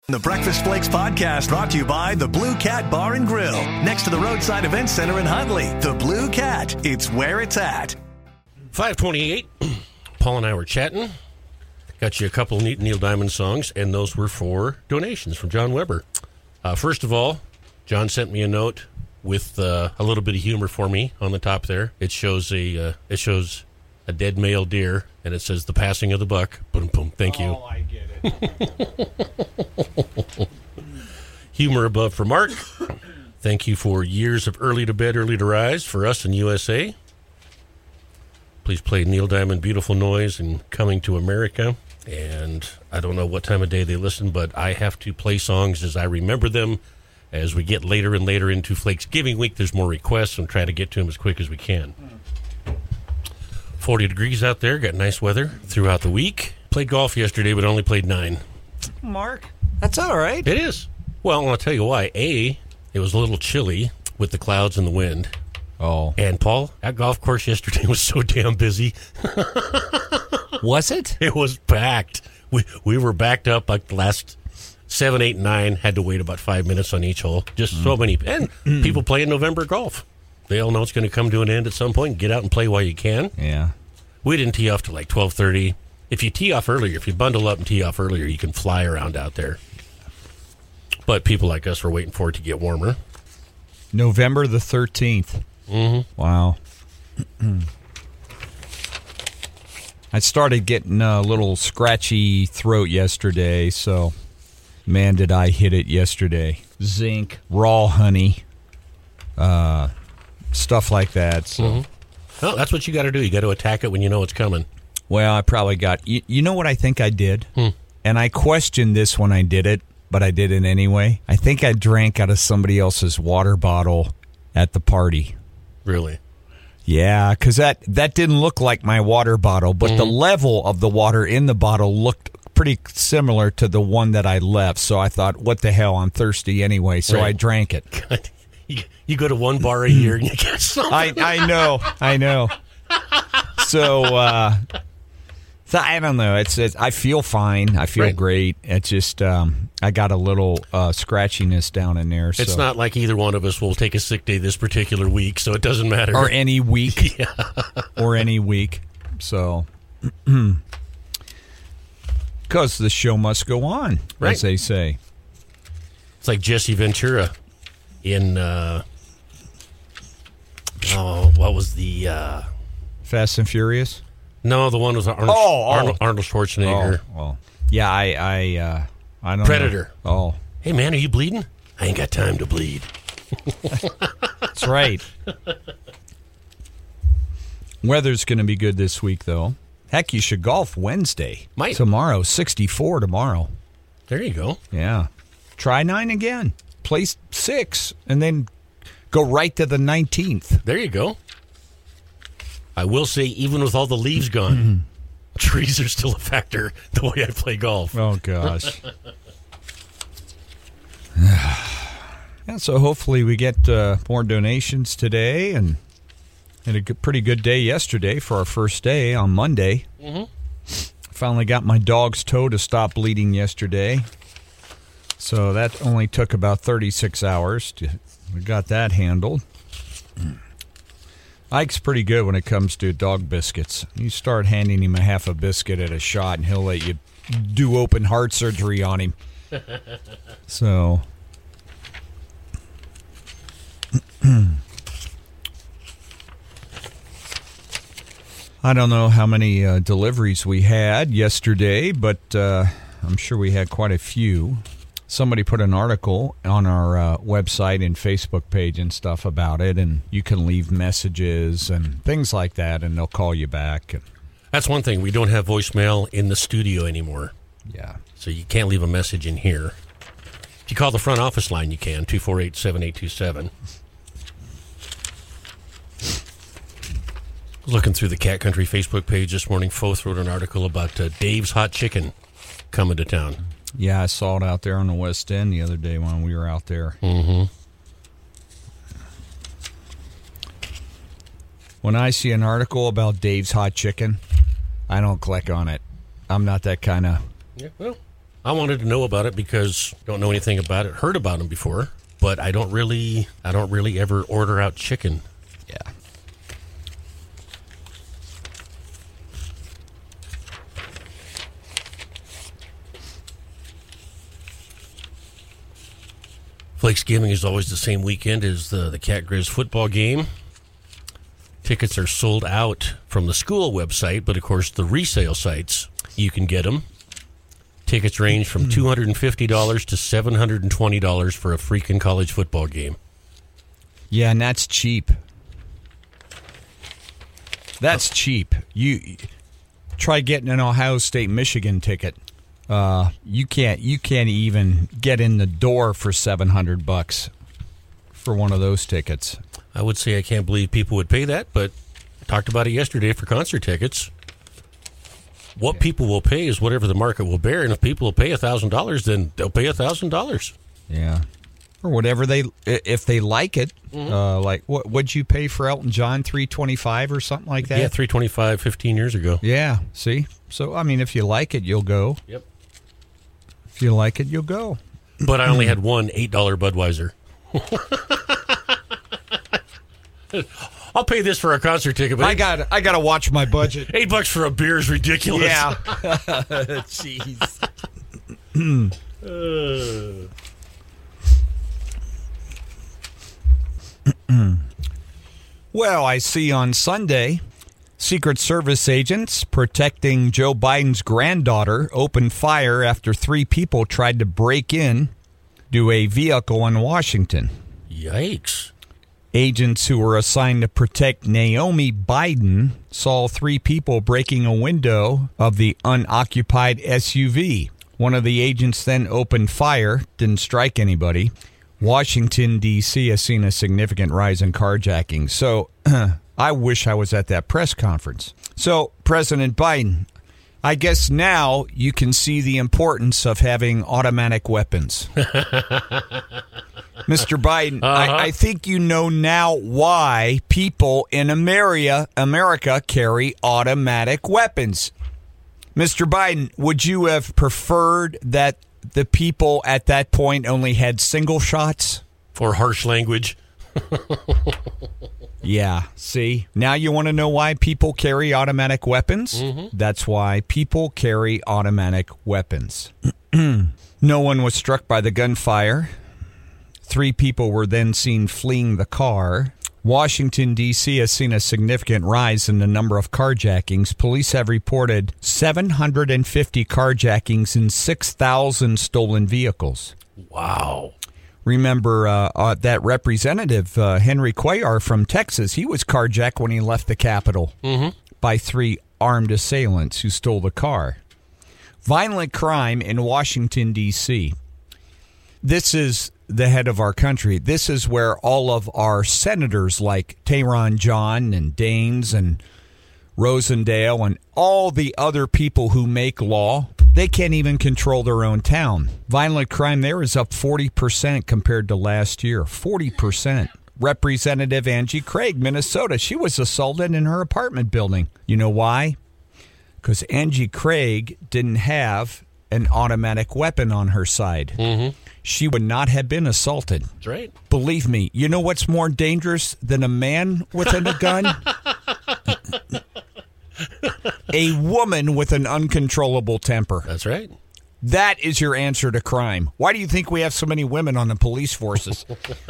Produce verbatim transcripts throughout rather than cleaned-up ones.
The Breakfast Flakes podcast brought to you by the Blue Cat Bar and Grill, next to the Roadside Event Center in Huntley. The Blue Cat, it's where it's at. five twenty-eight, Paul and I were chatting. Got you a couple of neat Neil Diamond songs, and those were for donations from John Weber. Uh, first of all, John sent me a note with uh, a little bit of humor for me on the top there. It shows a uh, it shows a dead male deer, and it says the passing of the buck. Boom, boom. Thank you. Oh, I get it. Humor above for Mark. Thank you for years of early to bed, early to rise for us in U S A. Please play Neil Diamond, Beautiful Noise, and Coming to America. And I don't know what time of day they listen, but I have to play songs as I remember them. As we get later and later into Flakes Giving Week, there's more requests, and try to get to them as quick as we can. forty degrees out there, got nice weather throughout the week. Played golf yesterday, but only played nine. Mark, that's all right. It is. Well, I'll tell you why. A, it was a little chilly with the clouds and the wind. Oh. And, Paul, that golf course yesterday was so damn busy. Was it? It was packed. We we were backed up like the last seven, eight, nine. Had to wait about five minutes on each hole. Just mm. so many. And mm. people playing November golf. They all know it's going to come to an end at some point. Get out and play while you can. Yeah. We didn't tee off till like twelve thirty. If you tee off earlier, if you bundle up and tee off earlier, you can fly around out there. But people like us were waiting for it to get warmer. November the thirteenth. Mm-hmm. Wow. I started getting a little scratchy throat yesterday, so man, did I hit it yesterday. Zinc, raw honey, uh, stuff like that. So. Mm-hmm. Well, that's what you got to do. You got to attack it when you know it's coming. Well, I probably got... You, you know what I think I did? Hmm. And I questioned this when I did it, but I did it anyway. I think I drank out of somebody else's water bottle at the party. Really? Yeah, because that, that didn't look like my water bottle, but mm-hmm. the level of the water in the bottle looked pretty similar to the one that I left. So I thought, what the hell, I'm thirsty anyway, so right. I drank it. God. You, you go to one bar a year and you get something. I, I know, I know. So, uh, so I don't know. It's, it's I feel fine. I feel right. great. It's just um, I got a little uh, scratchiness down in there. So. It's not like either one of us will take a sick day this particular week, so it doesn't matter. Or any week. Yeah. Or any week. So, because the show must go on, right. as they say. It's like Jesse Ventura in, uh, oh, what was the... Uh, Fast and Furious? No, the one with Arnold, oh, oh. Arnold, Arnold Schwarzenegger. Oh, oh. Yeah, I, I, uh, I don't Predator. know. Oh. Hey, man, are you bleeding? I ain't got time to bleed. That's right. Weather's going to be good this week, though. Heck, you should golf Wednesday. Might. Tomorrow, sixty-four tomorrow. There you go. Yeah. Try nine again. Play six, and then go right to the nineteenth. There you go. I will say, even with all the leaves gone, trees are still a factor the way I play golf. Oh, gosh. Yeah, so hopefully we get uh, more donations today, and had a good, pretty good day yesterday for our first day on Monday. Mm-hmm. Finally got my dog's toe to stop bleeding yesterday. So that only took about thirty-six hours. To, we got that handled. Ike's pretty good when it comes to dog biscuits. You start handing him a half a biscuit at a shot, and he'll let you do open heart surgery on him. So... I don't know how many uh, deliveries we had yesterday, but uh, I'm sure we had quite a few. Somebody put an article on our uh, website and Facebook page and stuff about it, and you can leave messages and things like that, and they'll call you back. That's one thing. We don't have voicemail in the studio anymore. Yeah. So you can't leave a message in here. If you call the front office line, you can, two four eight, seven eight two seven. Looking through the Cat Country Facebook page this morning, Foth wrote an article about uh, Dave's Hot Chicken coming to town. Yeah, I saw it out there on the West End the other day when we were out there. Mm-hmm. When I see an article about Dave's Hot Chicken, I don't click on it. I'm not that kind of... Yeah, well, I wanted to know about it because I don't know anything about it. Heard about them before, but I don't really, I don't really ever order out chicken. Yeah. Flakesgiving is always the same weekend as the, the Cat Grizz football game. Tickets are sold out from the school website, but of course the resale sites, you can get them. Tickets range from two hundred fifty dollars to seven hundred twenty dollars for a freaking college football game. Yeah, and that's cheap. That's cheap. You try getting an Ohio State Michigan ticket. Uh, you can't you can't even get in the door for seven hundred bucks for one of those tickets. I would say I can't believe people would pay that, but I talked about it yesterday for concert tickets. What yeah. people will pay is whatever the market will bear, and if people will pay one thousand dollars, then they'll pay one thousand dollars. Yeah. Or whatever they, if they like it. Mm-hmm. Uh, like, what, what'd you pay for Elton John, three twenty-five or something like that? Yeah, three twenty-five fifteen years ago. Yeah, see? So, I mean, if you like it, you'll go. Yep. If you like it, you'll go. But I only had one eight dollar Budweiser. I'll pay this for a concert ticket, but I got I got to watch my budget. Eight bucks for a beer is ridiculous. Yeah. Jeez. uh. Well, I see on Sunday, Secret Service agents protecting Joe Biden's granddaughter opened fire after three people tried to break in to a vehicle in Washington. Yikes. Agents who were assigned to protect Naomi Biden saw three people breaking a window of the unoccupied S U V. One of the agents then opened fire, didn't strike anybody. Washington, D C has seen a significant rise in carjacking. So I wish I was at that press conference. So, President Biden, I guess now you can see the importance of having automatic weapons. Mister Biden, uh-huh. I, I think you know now why people in America, America carry automatic weapons. Mister Biden, would you have preferred that the people at that point only had single shots? For harsh language. Yeah, see? Now you want to know why people carry automatic weapons? Mm-hmm. That's why people carry automatic weapons. No one was struck by the gunfire. Three people were then seen fleeing the car. Washington, D C has seen a significant rise in the number of carjackings. Police have reported seven hundred fifty carjackings and six thousand stolen vehicles. Wow. Remember uh, uh, that representative, uh, Henry Cuellar from Texas, he was carjacked when he left the Capitol mm-hmm. by three armed assailants who stole the car. Violent crime in Washington, D C. This is the head of our country. This is where all of our senators like Tehran John and Daines and Rosendale and all the other people who make law, they can't even control their own town. Violent crime there is up forty percent compared to last year. forty percent. Representative Angie Craig, Minnesota, she was assaulted in her apartment building. You know why? Because Angie Craig didn't have an automatic weapon on her side. Mm-hmm. She would not have been assaulted. That's right. Believe me, you know what's more dangerous than a man with a gun? A woman with an uncontrollable temper. That's right. That is your answer to crime. Why do you think we have so many women on the police forces?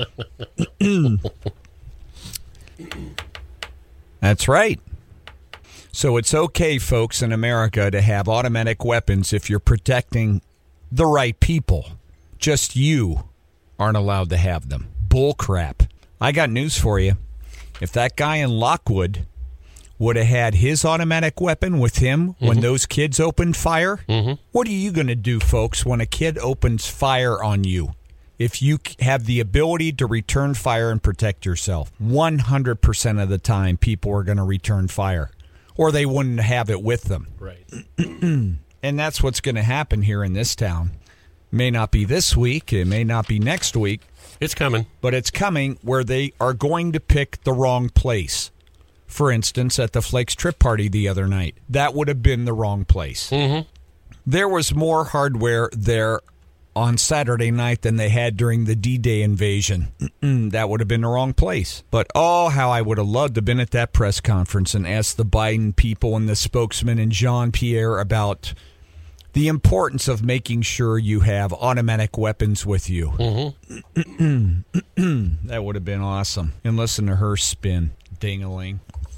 That's right. So it's okay, folks, in America to have automatic weapons if you're protecting the right people. Just you aren't allowed to have them. Bull crap. I got news for you. If that guy in Lockwood would have had his automatic weapon with him mm-hmm. when those kids opened fire, mm-hmm. what are you going to do, folks, when a kid opens fire on you? If you have the ability to return fire and protect yourself, one hundred percent of the time people are going to return fire, or they wouldn't have it with them. Right. And that's what's going to happen here in this town. May not be this week, it may not be next week. It's coming. But it's coming where they are going to pick the wrong place. For instance, at the Flakes Trip Party the other night, that would have been the wrong place. Mm-hmm. There was more hardware there on Saturday night than they had during the D-Day invasion. That would have been the wrong place. But oh, how I would have loved to have been at that press conference and asked the Biden people and the spokesman and Jean-Pierre about the importance of making sure you have automatic weapons with you. Mm-hmm. That would have been awesome. And listen to her spin. Ding-a-ling.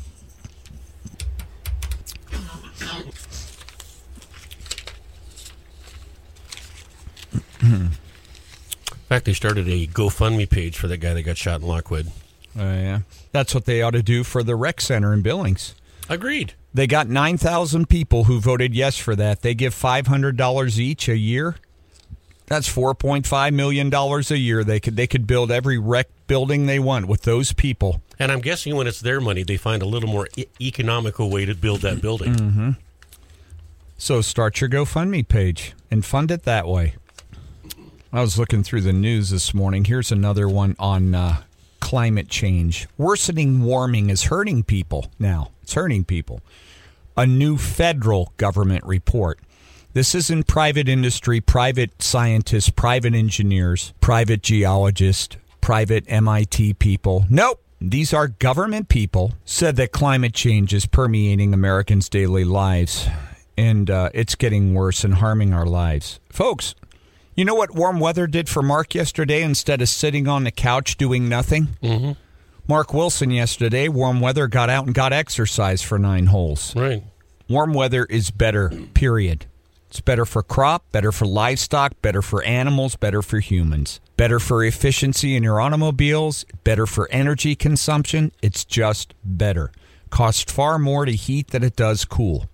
In fact, they started a GoFundMe page for that guy that got shot in Lockwood. Oh, uh, yeah. That's what they ought to do for the rec center in Billings. Agreed. They got nine thousand people who voted yes for that. They give five hundred dollars each a year. That's four point five million dollars a year. They could they could build every rec building they want with those people. And I'm guessing when it's their money, they find a little more e- economical way to build that building. Mm-hmm. So start your GoFundMe page and fund it that way. I was looking through the news this morning. Here's another one on uh, climate change. Worsening warming is hurting people now. It's hurting people. A new federal government report. This is in private industry, private scientists, private engineers, private geologists, private M I T people. Nope. These are government people said that climate change is permeating Americans' daily lives, and uh, it's getting worse and harming our lives. Folks, you know what warm weather did for Mark yesterday instead of sitting on the couch doing nothing? Mm-hmm. Mark Wilson yesterday, warm weather, got out and got exercise for nine holes. Right. Warm weather is better, period. It's better for crop, better for livestock, better for animals, better for humans. Better for efficiency in your automobiles, better for energy consumption. It's just better. Costs far more to heat than it does cool.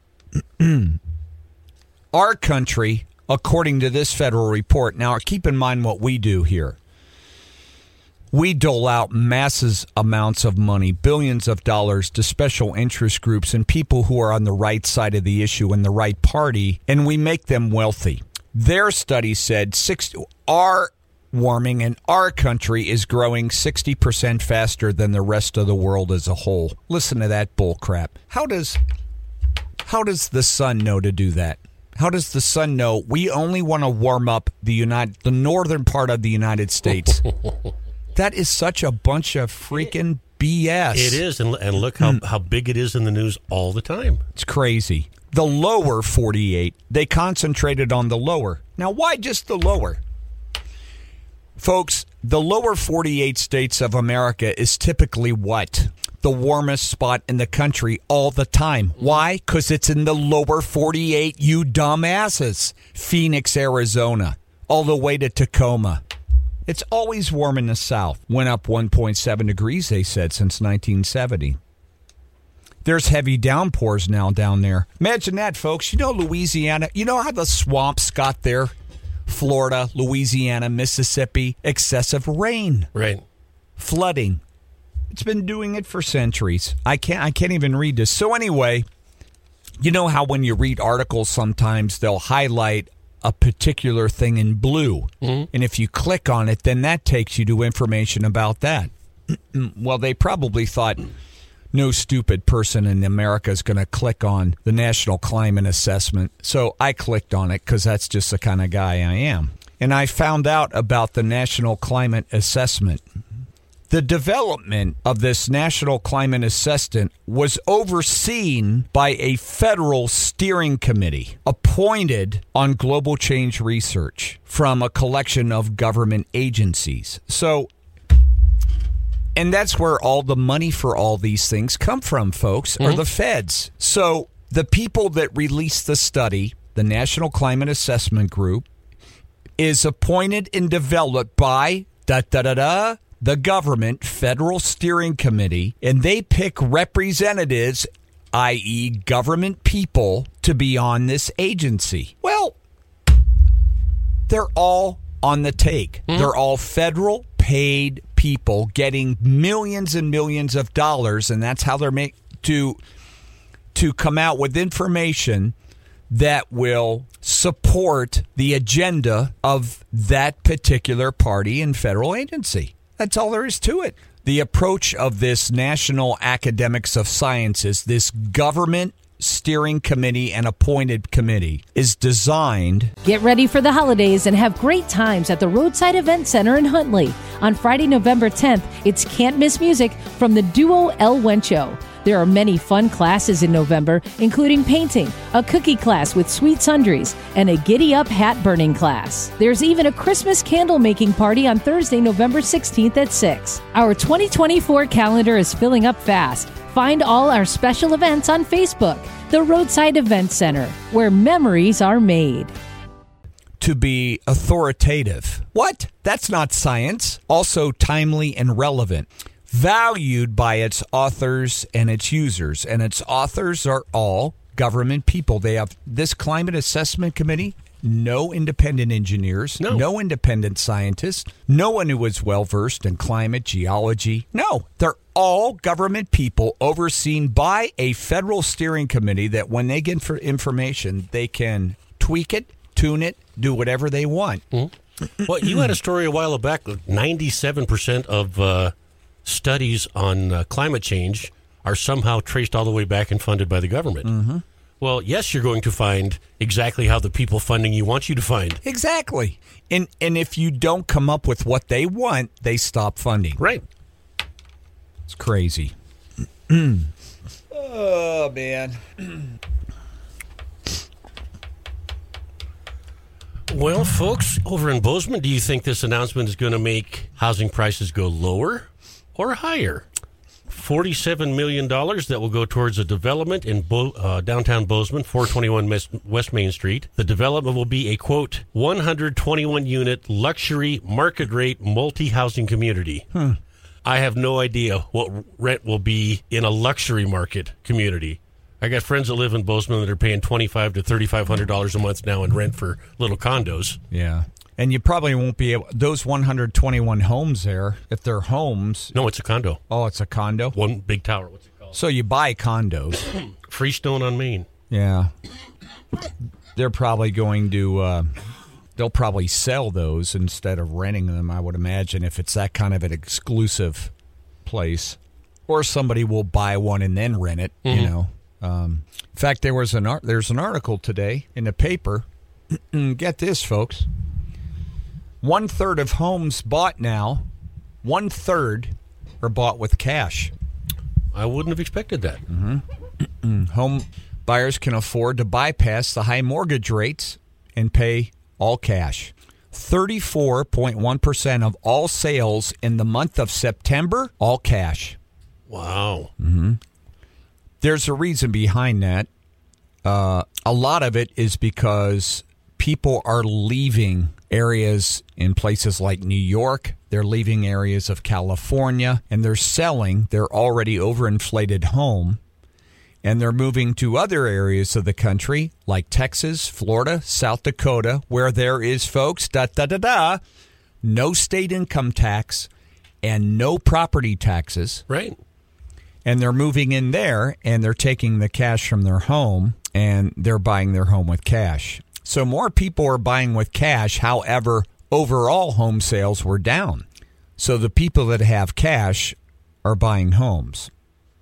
Our country, according to this federal report, now keep in mind what we do here. We dole out massive amounts of money, billions of dollars to special interest groups and people who are on the right side of the issue and the right party, and we make them wealthy. Their study said six, our warming in our country is growing sixty percent faster than the rest of the world as a whole. Listen to that bull crap. How does, how does the sun know to do that? How does the sun know we only want to warm up the United, the northern part of the United States? That is such a bunch of freaking B S. It is, and, and look how, mm. how big it is in the news all the time. It's crazy. The lower forty-eight, they concentrated on the lower. Now, why just the lower? Folks, the lower forty-eight states of America is typically what? The warmest spot in the country all the time. Why? Because it's in the lower forty-eight, you dumbasses. Phoenix, Arizona, all the way to Tacoma. It's always warm in the south. Went up one point seven degrees, they said, since nineteen seventy. There's heavy downpours now down there. Imagine that, folks. You know Louisiana, you know how the swamps got there? Florida, Louisiana, Mississippi, excessive rain. Right. Flooding. It's been doing it for centuries. I can't I can't even read this. So anyway, you know how when you read articles sometimes they'll highlight a particular thing in blue. Mm-hmm. And if you click on it, then that takes you to information about that. Well, they probably thought no stupid person in America is going to click on the National Climate Assessment. So I clicked on it because that's just the kind of guy I am. And I found out about the National Climate Assessment. The development of this National Climate Assessment was overseen by a federal steering committee appointed on global change research from a collection of government agencies. So, and that's where all the money for all these things come from, folks, mm-hmm. are the feds. So the people that released the study, the National Climate Assessment Group, is appointed and developed by da-da-da-da, the government federal steering committee, and they pick representatives, that is government people, to be on this agency. Well, they're all on the take. Mm. They're all federal paid people getting millions and millions of dollars, and that's how they're made to to come out with information that will support the agenda of that particular party and federal agency. That's all there is to it. The approach of this National Academics of Sciences, this government Steering Committee and Appointed Committee is designed. Get ready for the holidays and have great times at the Roadside Event Center in Huntley. On Friday, November tenth, it's Can't Miss Music from the duo El Wencho. There are many fun classes in November, including painting, a cookie class with sweet sundries, and a giddy-up hat-burning class. There's even a Christmas candle-making party on Thursday, November sixteenth at six. Our twenty twenty-four calendar is filling up fast. Find all our special events on Facebook, the Roadside Event Center, where memories are made. To be authoritative. What? That's not science. Also timely and relevant. Valued by its authors and its users. And its authors are all government people. They have this climate assessment committee, no independent engineers, no, no independent scientists, no one who is well-versed in climate, geology. No, they're all government people overseen by a federal steering committee that when they get for information, they can tweak it, tune it, do whatever they want. Mm-hmm. Well, you had a story a while back, ninety-seven percent of uh, studies on uh, climate change are somehow traced all the way back and funded by the government. Mm-hmm. Well, yes, you're going to find exactly how the people funding you want you to find. Exactly. And and if you don't come up with what they want, they stop funding. Right. It's crazy. Oh, man. Well, folks, over in Bozeman, do you think this announcement is going to make housing prices go lower or higher? forty-seven million dollars that will go towards a development in Bo- uh, downtown Bozeman, four twenty-one West Main Street. The development will be a, quote, one hundred twenty-one unit luxury market-rate multi-housing community. Hmm. I have no idea what rent will be in a luxury market community. I got friends that live in Bozeman that are paying twenty-five hundred to thirty-five hundred dollars a month now in rent for little condos. Yeah. And you probably won't be able, those one hundred twenty-one homes there, if they're homes. No, it's a condo. Oh, it's a condo? One big tower. What's it called? So you buy condos. Freestone on Main. Yeah. They're probably going to, uh, they'll probably sell those instead of renting them, I would imagine, if it's that kind of an exclusive place. Or somebody will buy one and then rent it, mm-hmm. you know. Um, in fact, there was an art, there's an article today in the paper. Get this, folks. One third of homes bought now, one third are bought with cash. I wouldn't have expected that. Mm-hmm. Home buyers can afford to bypass the high mortgage rates and pay all cash. thirty-four point one percent of all sales in the month of September, all cash. Wow. Mm-hmm. There's a reason behind that. Uh, a lot of it is because people are leaving areas in places like New York. They're leaving areas of California, and they're selling their already overinflated home, and they're moving to other areas of the country like Texas, Florida, South Dakota, where there is, folks, da da da da, no state income tax and no property taxes. Right. And they're moving in there, and they're taking the cash from their home, and they're buying their home with cash. So more people are buying with cash. However, overall home sales were down. So the people that have cash are buying homes.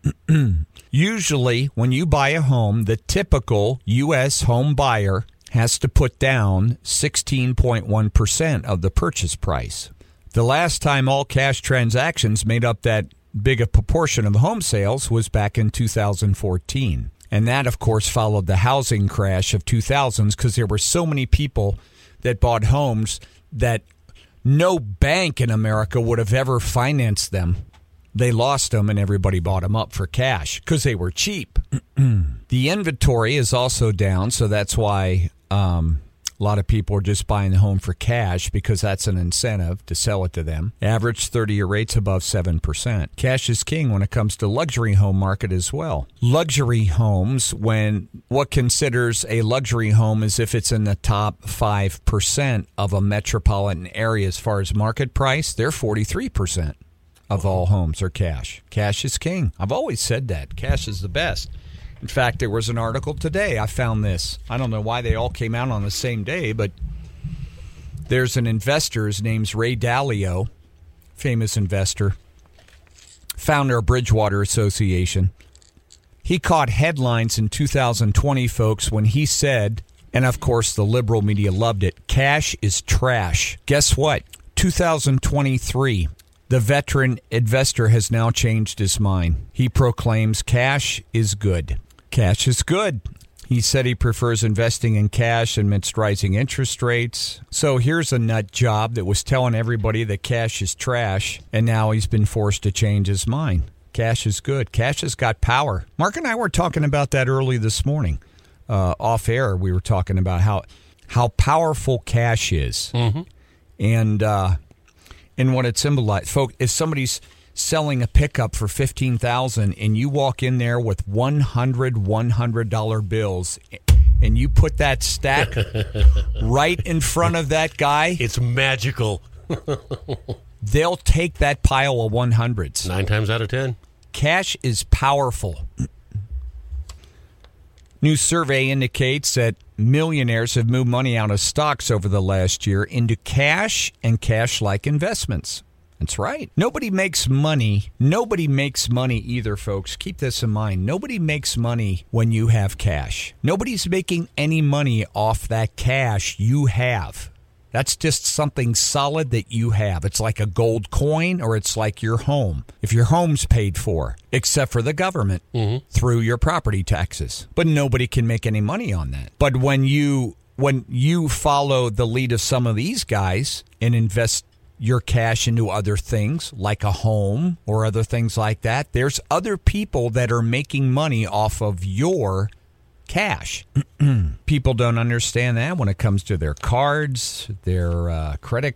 Usually, when you buy a home, the typical U S home buyer has to put down sixteen point one percent of the purchase price. The last time all cash transactions made up that big a proportion of home sales was back in two thousand fourteen. And that, of course, followed the housing crash of two thousands because there were so many people that bought homes that no bank in America would have ever financed them. They lost them, and everybody bought them up for cash because they were cheap. The inventory is also down, so that's why um, a lot of people are just buying the home for cash because that's an incentive to sell it to them. Average thirty-year rates above seven percent. Cash is king when it comes to luxury home market as well. Luxury homes, when what considers a luxury home is if it's in the top five percent of a metropolitan area as far as market price, they're forty-three percent of all homes are cash. Cash is king. I've always said that. Cash is the best. In fact, there was an article today. I found this. I don't know why they all came out on the same day, but there's an investor. His name's Ray Dalio, famous investor, founder of Bridgewater Association. He caught headlines in two thousand twenty, folks, when he said, and of course the liberal media loved it, cash is trash. Guess what? two thousand twenty-three, the veteran investor has now changed his mind. He proclaims cash is good. Cash is good. He said he prefers investing in cash amidst rising interest rates. So here's a nut job that was telling everybody that cash is trash, and now he's been forced to change his mind. Cash is good. Cash has got power. Mark and I were talking about that early this morning. Uh, off air, we were talking about how how powerful cash is, mm-hmm. and uh, and what it symbolizes. Folks, if somebody's selling a pickup for fifteen thousand dollars and you walk in there with one hundred one hundred dollar bills and you put that stack right in front of that guy, it's magical. They'll take that pile of one hundreds. Nine times out of ten. Cash is powerful. New survey indicates that millionaires have moved money out of stocks over the last year into cash and cash-like investments. That's right. Nobody makes money. Nobody makes money either, folks. Keep this in mind. Nobody makes money when you have cash. Nobody's making any money off that cash you have. That's just something solid that you have. It's like a gold coin, or it's like your home. If your home's paid for, except for the government, mm-hmm. through your property taxes. But nobody can make any money on that. But when you when you follow the lead of some of these guys and invest your cash into other things like a home or other things like that, there's other people that are making money off of your cash. People don't understand that when it comes to their cards, their uh, credit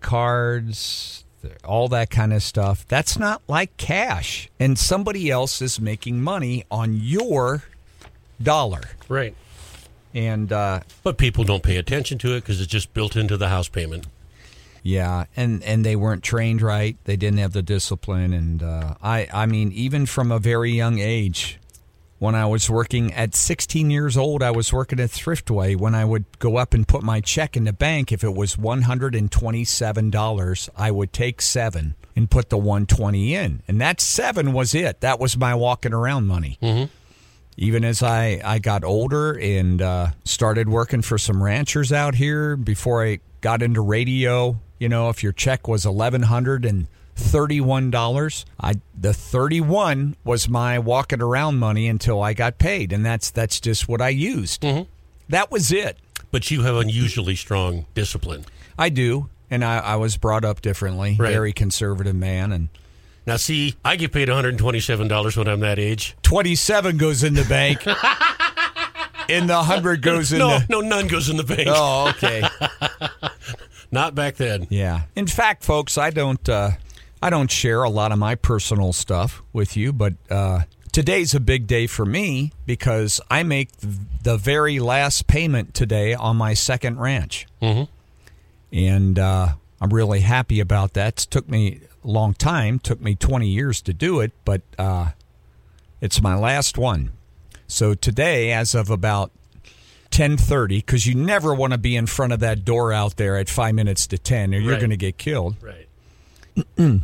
cards, all that kind of stuff. That's not like cash. And somebody else is making money on your dollar. Right. And uh, but people don't pay attention to it because it's just built into the house payment. Yeah, and, and they weren't trained right. They didn't have the discipline. And uh, I, I mean, even from a very young age, when I was working at sixteen years old, I was working at Thriftway. When I would go up and put my check in the bank, if it was one hundred twenty-seven dollars, I would take seven and put the one hundred twenty in. And that seven was it. That was my walking around money. Mm-hmm. Even as I, I got older and uh, started working for some ranchers out here, before I got into radio, you know, if your check was eleven hundred thirty-one dollars, I the thirty-one was my walking around money until I got paid, and that's that's just what I used. Mm-hmm. That was it. But you have unusually strong discipline. I do, and I, I was brought up differently. Right. Very conservative man. And now, see, I get paid one hundred twenty-seven dollars when I'm that age. twenty-seven goes in the bank. And the one hundred goes in no, the... No, none goes in the bank. Oh, okay. Not back then. Yeah. In fact, folks, I don't uh, I don't share a lot of my personal stuff with you, but uh, today's a big day for me because I make the very last payment today on my second ranch. Mm-hmm. And uh, I'm really happy about that. It took me a long time. It took me twenty years to do it, but uh, it's my last one. So today, as of about ten thirty, because you never want to be in front of that door out there at five minutes to ten, or you're right. going to get killed. Right.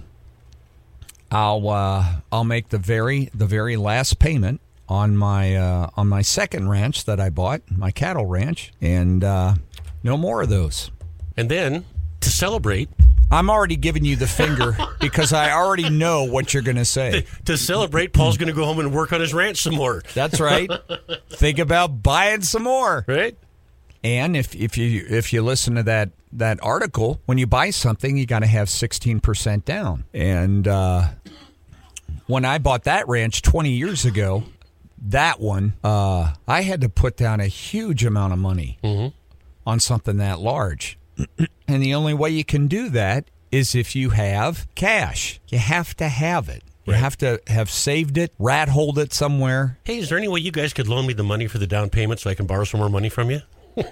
I'll uh, I'll make the very the very last payment on my uh, on my second ranch that I bought, my cattle ranch, and uh, no more of those. And then to celebrate, I'm already giving you the finger because I already know what you're going to say. To, to celebrate, Paul's going to go home and work on his ranch some more. That's right. Think about buying some more. Right. And if if you if you listen to that that article, when you buy something, you got to have sixteen percent down. And uh, when I bought that ranch twenty years ago, that one, uh, I had to put down a huge amount of money mm-hmm. on something that large. And the only way you can do that is if you have cash. You have to have it. You right. have to have saved it, rat holed it somewhere. Hey, is there any way you guys could loan me the money for the down payment so I can borrow some more money from you?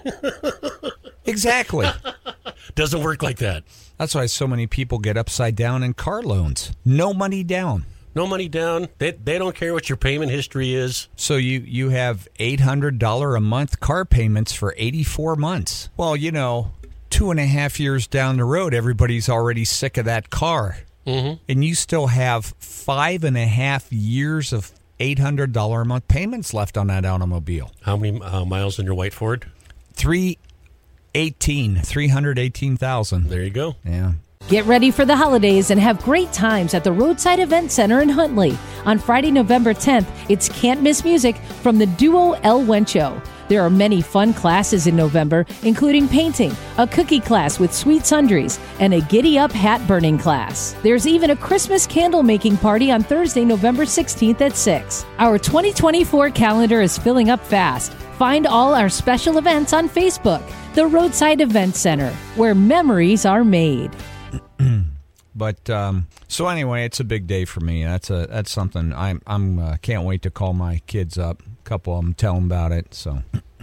Exactly. Doesn't work like that. That's why so many people get upside down in car loans. No money down. No money down. They they don't care what your payment history is. So you, you have eight hundred dollars a month car payments for eighty-four months. Well, you know, two and a half years down the road, everybody's already sick of that car. Mm-hmm. And you still have five and a half years of eight hundred dollars a month payments left on that automobile. How many uh, miles in your white Ford? three eighteen, three hundred eighteen thousand. There you go. Yeah. Get ready for the holidays and have great times at the Roadside Event Center in Huntley. On Friday, November tenth, it's Can't Miss Music from the duo El Wencho. There are many fun classes in November, including painting, a cookie class with sweet sundries, and a giddy up hat burning class. There's even a Christmas candle making party on Thursday, November sixteenth at six. Our twenty twenty-four calendar is filling up fast. Find all our special events on Facebook, the Roadside Event Center, where memories are made. But um, so anyway, it's a big day for me. That's a that's something I'm I'm uh, can't wait to call my kids up. A couple of them, tell them about it. So,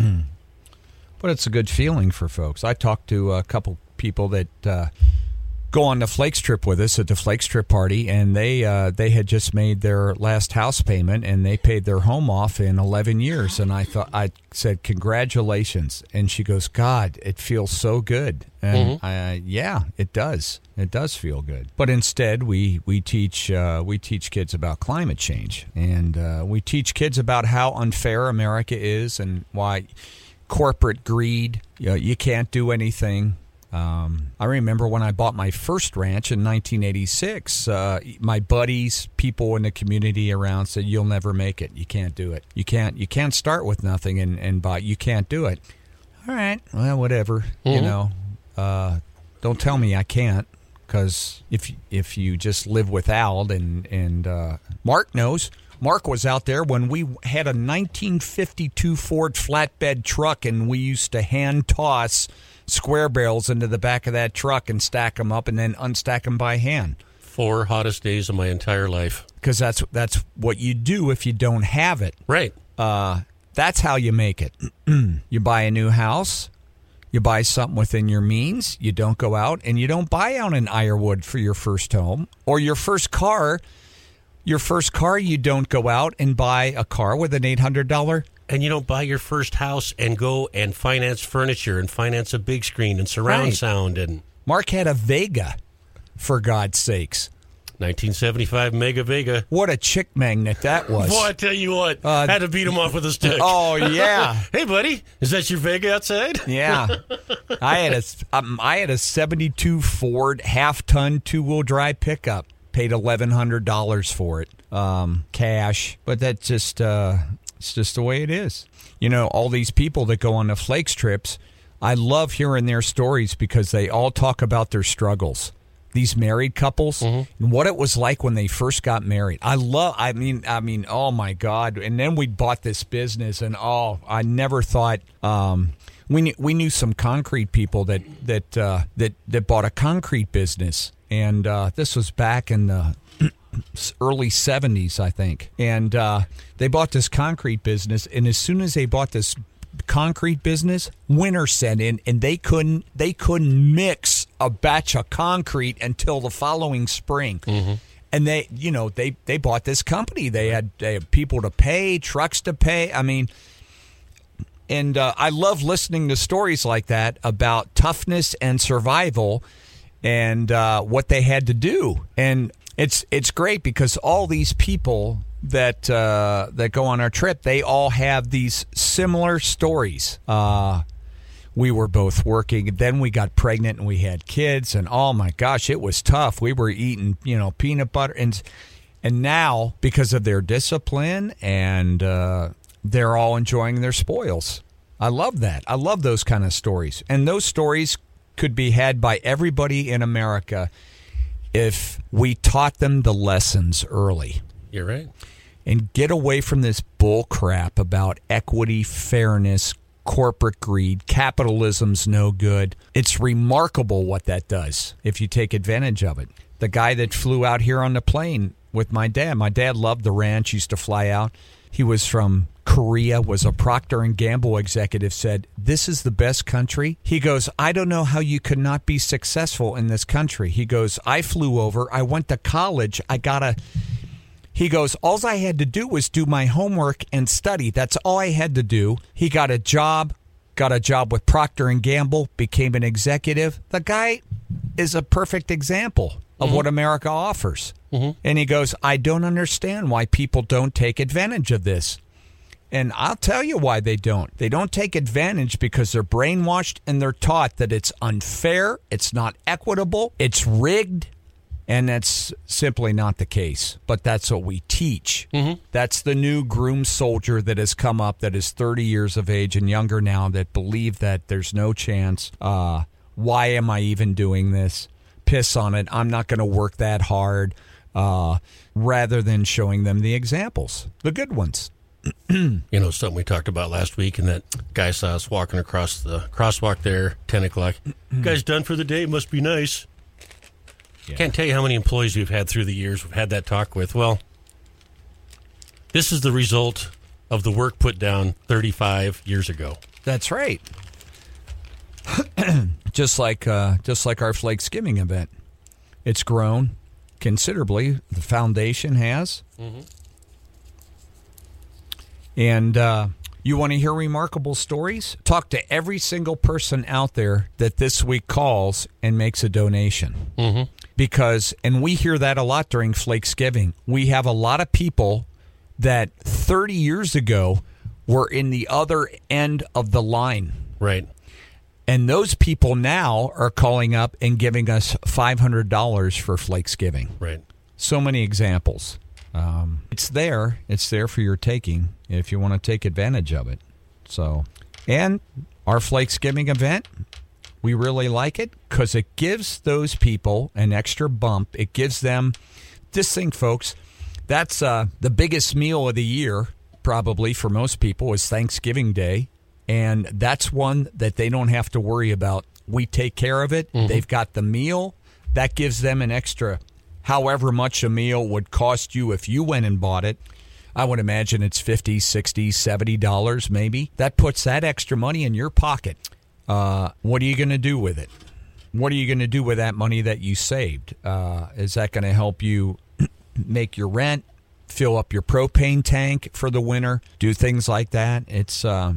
but it's a good feeling for folks. I talked to a couple people that uh, go on the Flakes trip with us at the Flakes trip party, and they uh, they had just made their last house payment, and they paid their home off in eleven years. And I thought I said congratulations, and she goes, God, it feels so good. And mm-hmm. I, yeah, it does. It does feel good. But instead, we we teach uh, we teach kids about climate change, and uh, we teach kids about how unfair America is, and why corporate greed. You know, you can't do anything. Um, I remember when I bought my first ranch in nineteen eighty-six, uh, my buddies, people in the community around said, "You'll never make it. You can't do it. You can't. You can't start with nothing and, and buy. You can't do it." All right, well, whatever. Mm-hmm. You know, uh, don't tell me I can't, because if if you just live without, and and uh, Mark knows. Mark was out there when we had a nineteen fifty-two Ford flatbed truck, and we used to hand toss square barrels into the back of that truck and stack them up and then unstack them by hand. Four hottest days of my entire life. Because that's that's what you do if you don't have it. Right. Uh, that's how you make it. You buy a new house. You buy something within your means. You don't go out and you don't buy out in Ironwood for your first home or your first car. Your first car, you don't go out and buy a car with an eight hundred dollars. And you don't buy your first house and go and finance furniture and finance a big screen and surround right. sound. And Mark had a Vega, for God's sakes. nineteen seventy-five Mega Vega. What a chick magnet that was. Boy, I tell you what, uh, had to beat him off with a stick. Oh, yeah. Hey, buddy, is that your Vega outside? Yeah. I had a, um, I had a seventy-two Ford half-ton two-wheel drive pickup. Paid eleven hundred dollars for it, um, cash. But that just, uh, it's just the way it is. You know, all these people that go on the Flakes trips, I love hearing their stories because they all talk about their struggles. These married couples mm-hmm. and what it was like when they first got married. I love, I mean, I mean, oh my God. And then we bought this business, and oh, I never thought, um, we knew, we knew some concrete people that, that, uh, that, that bought a concrete business. And uh, this was back in the early seventies, I think. And uh, they bought this concrete business. And as soon as they bought this concrete business, winter set in, and they couldn't they couldn't mix a batch of concrete until the following spring. Mm-hmm. And they, you know, they, they bought this company. They had, they had people to pay, trucks to pay. I mean, and uh, I love listening to stories like that about toughness and survival. And uh, what they had to do, and it's it's great because all these people that uh, that go on our trip, they all have these similar stories. Uh, we were both working, then we got pregnant and we had kids, and oh my gosh, it was tough. We were eating, you know, peanut butter, and and now because of their discipline, and uh, they're all enjoying their spoils. I love that. I love those kind of stories, and those stories could be had by everybody in America if we taught them the lessons early. You're right. And get away from this bull crap about equity, fairness, corporate greed. Capitalism's no good. It's remarkable what that does if you take advantage of it. The guy that flew out here on the plane with my dad, my dad loved the ranch, used to fly out. He was from Korea, was a Procter and Gamble executive, said, this is the best country. He goes, I don't know how you could not be successful in this country. He goes, I flew over. I went to college. I got a, he goes, all I had to do was do my homework and study. That's all I had to do. He got a job, got a job with Procter and Gamble, became an executive. The guy, is a perfect example of mm-hmm. what America offers. Mm-hmm. And he goes, I don't understand why people don't take advantage of this. And I'll tell you why they don't. They don't take advantage because they're brainwashed and they're taught that it's unfair, it's not equitable, it's rigged, and that's simply not the case. But that's what we teach. Mm-hmm. That's the new groom soldier that has come up that is thirty years of age and younger now that believe that there's no chance. Uh, why am I even doing this? Piss on it. I'm not going to work that hard. Uh, rather than showing them the examples, the good ones. You know, something we talked about last week, and that guy saw us walking across the crosswalk there, ten o'clock. Guy's done for the day. Must be nice. Yeah. Can't tell you how many employees we've had through the years we've had that talk with. Well, this is the result of the work put down thirty-five years ago. That's right. just like uh, just like our flake skimming event. It's grown considerably. The foundation has. Mm-hmm. And uh, you want to hear remarkable stories? Talk to every single person out there that this week calls and makes a donation. Mm-hmm. Because, and we hear that a lot during Flakesgiving, we have a lot of people that thirty years ago were in the other end of the line. Right. And those people now are calling up and giving us five hundred dollars for Flakesgiving. Right. So many examples. Um, it's there. It's there for your taking if you want to take advantage of it. So, and our Flakesgiving event, we really like it because it gives those people an extra bump. It gives them this thing, folks. That's uh, the biggest meal of the year, probably for most people, is Thanksgiving Day. And that's one that they don't have to worry about. We take care of it. Mm-hmm. They've got the meal. That gives them an extra however much a meal would cost you if you went and bought it. I would imagine it's fifty dollars, sixty dollars, seventy dollars maybe. That puts that extra money in your pocket. Uh, what are you going to do with it? What are you going to do with that money that you saved? Uh, is that going to help you make your rent, fill up your propane tank for the winter, do things like that? It's uh,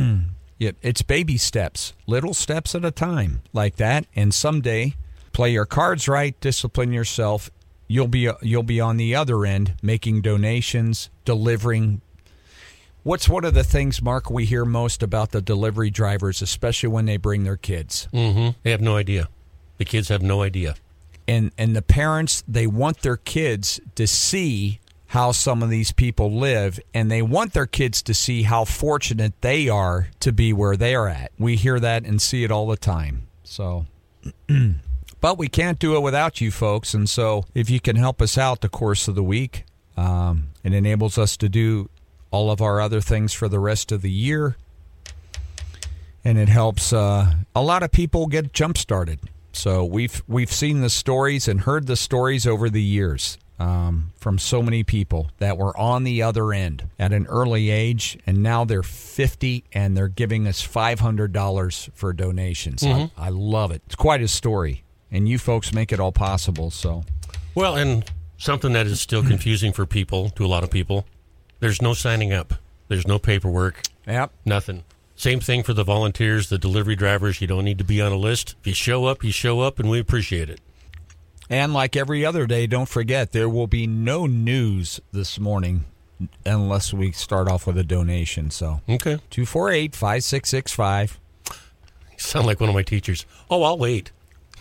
it's baby steps, little steps at a time like that. And someday, play your cards right, discipline yourself. You'll be you'll be on the other end, making donations, delivering. What's one of the things, Mark, we hear most about the delivery drivers, especially when they bring their kids? Mm-hmm. They have no idea. The kids have no idea. And and the parents, they want their kids to see how some of these people live, and they want their kids to see how fortunate they are to be where they are at. We hear that and see it all the time. So, but we can't do it without you folks, and so if you can help us out the course of the week, um, it enables us to do all of our other things for the rest of the year, and it helps uh, a lot of people get jump-started. So we've we've seen the stories and heard the stories over the years um, from so many people that were on the other end at an early age, and now they're fifty and they're giving us five hundred dollars for donations. Mm-hmm. I, I love it. It's quite a story, and you folks make it all possible. So, well, and something that is still confusing for people, to a lot of people, there's no signing up. There's no paperwork. Yep. Nothing. Same thing for the volunteers, the delivery drivers. You don't need to be on a list. If you show up, you show up, and we appreciate it. And like every other day, don't forget, there will be no news this morning unless we start off with a donation. So, okay. two four eight, five six six five. You sound like one of my teachers. Oh, I'll wait.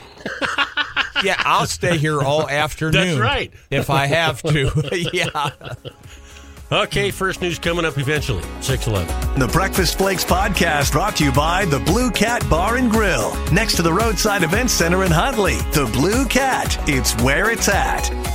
Yeah, I'll stay here all afternoon. That's right. If I have to. Yeah. Okay, first news coming up eventually, six eleven. The Breakfast Flakes podcast brought to you by the Blue Cat Bar and Grill, next to the Roadside Event Center in Huntley. The Blue Cat, it's where it's at.